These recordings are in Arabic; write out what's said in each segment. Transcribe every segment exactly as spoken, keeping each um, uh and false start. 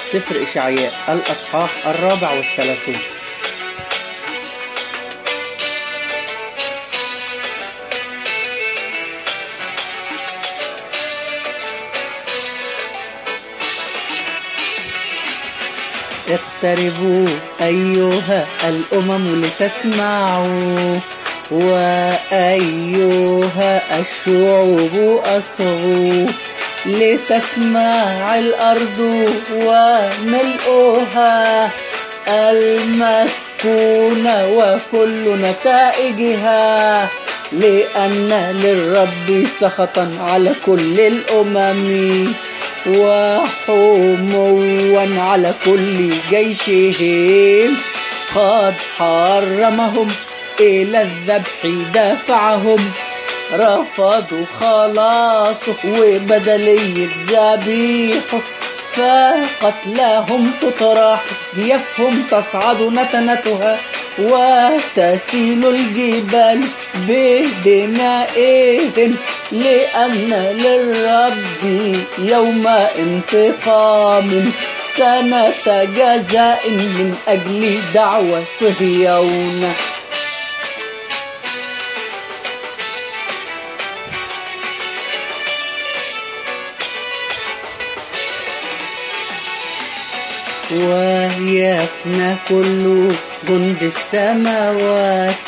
سفر إشعياء الأصحاح الرابع والثلاثون. اقتربوا أيها الأمم لتسمعوا، وأيها الشعوب أصغوا، لتسمع الأرض وملؤها المسكونة وكل نتائجها، لأن للرب سخطا على كل الأمم وحموا على كل جيشهم. قد حرمهم إلى الذبح دافعهم، رفضوا خلاصه وبدلية ذبيحه، فقتلهم تطرح جيفهم تصعد نتنتها، وتسيل الجبال بدمائهم، لأن للرب يوم انتقام، سنة جزاء من أجل دعوة صهيون. ويفنى كل جند السماوات،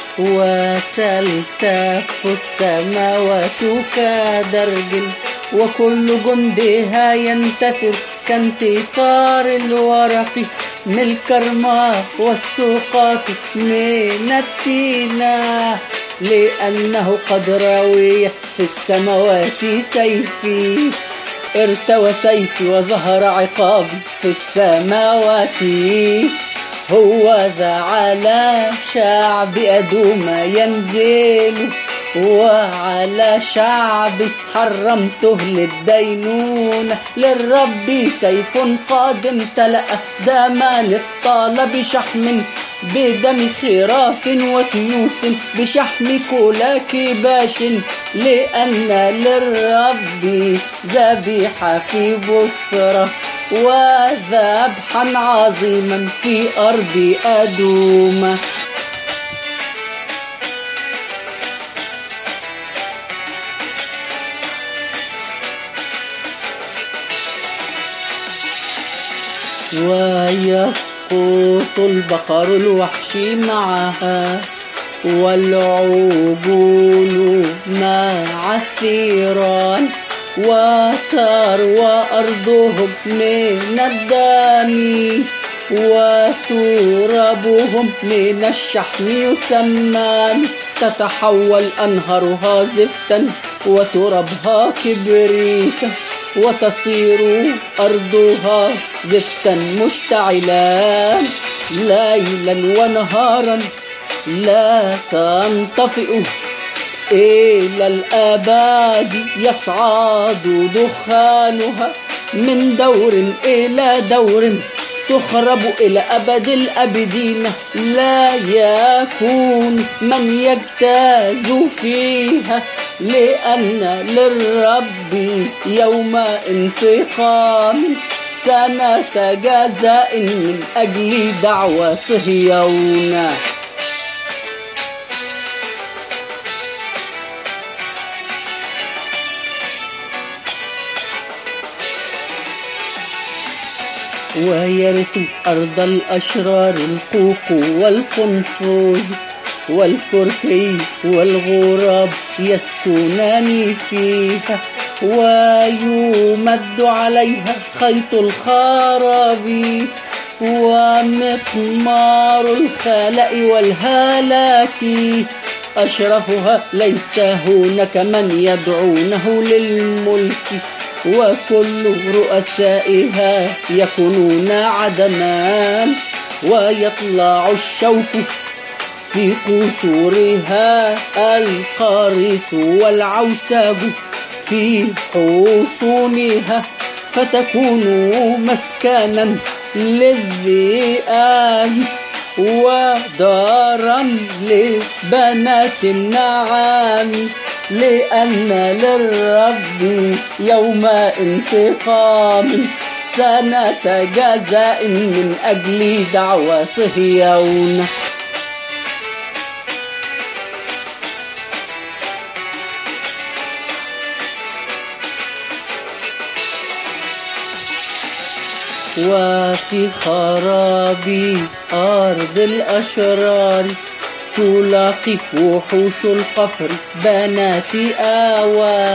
وتلتف السماوات كدرج، وكل جندها ينتثر كانتثار الورق من الكرماء والسوقات من التينة، لأنه قد راوي في السماوات سيفي، ارتوى سيفي وظهر عقابي في السماوات. هو ذا على شعب أدوم ينزل، وعلى شعب حرمته للدينونة، للرب سيف قادم تلأ دم للطالب شحم، بدم خراف وتيوس بشحم كولاك باش، لأن للرب ذبيحة في بصرة وذبحا عظيما في أرض أدوم. ويسقط البقر الوحشي معها، والعجول مع الثيران، وتروى أرضهم من الدم، وترابهم من الشحم يسمى، تتحول أنهارها زفتا وترابها كبريتا، وتصير أرضها زفتا مشتعلا، ليلا ونهارا لا تنطفئ، إلى الآباد يصعد دخانها، من دور إلى دور تخرب إلى أبد الأبدين، لا يكون من يجتاز فيها، لأن للرب يوم انتقام، سنة جزاء من أجل دعوة صهيون. ويرث أرض الأشرار القوق والقنفذ، والكركي والغراب يسكنان فيها، ويمد عليها خيط الخراب، ومقمار الخلاء والهلاك، أشرفها ليس هناك من يدعونه للملك، وكل رؤسائها يكونون عدما، ويطلع الشوك في قصورها، القارس والعوساج في حصونها، فتكون مسكنا للذئاب، ودارا لبنات النعام، لأن للرب يوم انتقام سنة جزاء من أجل دعوى صهيون. وفي خراب أرض الأشرار تلاقي وحوش القفر بنات آوى،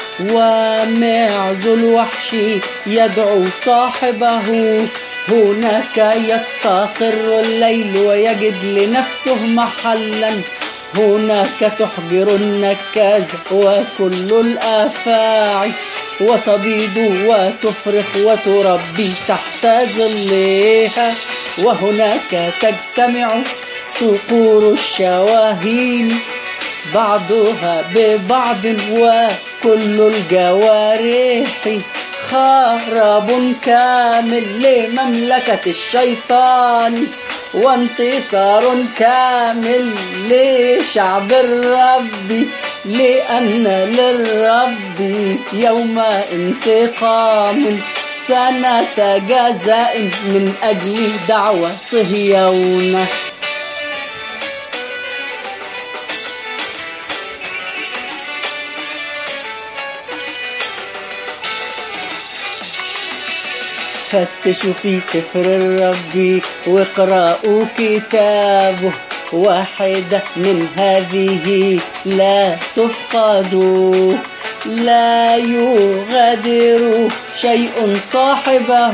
ومعز الوحش يدعو صاحبه، هناك يستقر الليل ويجد لنفسه محلا، هناك تحجر النكاز وكل الآفاعي، وتبيض وتفرخ وتربي تحت ظلها، وهناك تجتمع صقور الشواهين بعضها ببعض، وكل الجوارح خراب كامل لمملكة الشيطان، وانتصار كامل لشعب الرب، لأن للرب يوم انتقام، سنة جزاء من أجل دعوى صهيون. فتشوا في سفر الرب واقرأوا كتابه، واحدة من هذه لا تفقد، لا يغادر شيء صاحبه،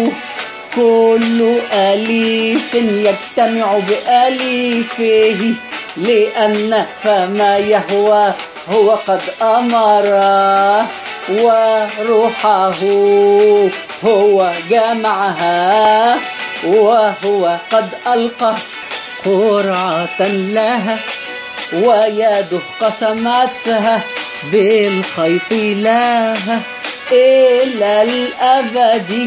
كل أليف يجتمع بأليفه، لأن فما يهوى هو قد أمره، وروحه هو جمعها، وهو قد ألقى قرعة لها، ويده قسمتها بالخيط لها، إلى الأبد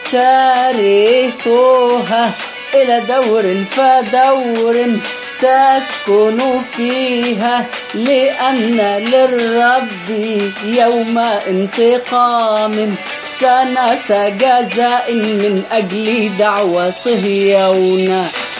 ترثها، إلى دور فدور تسكن فيها، لأن للرب يوم انتقام، سنة جزاء من أجل دعوى صهيون.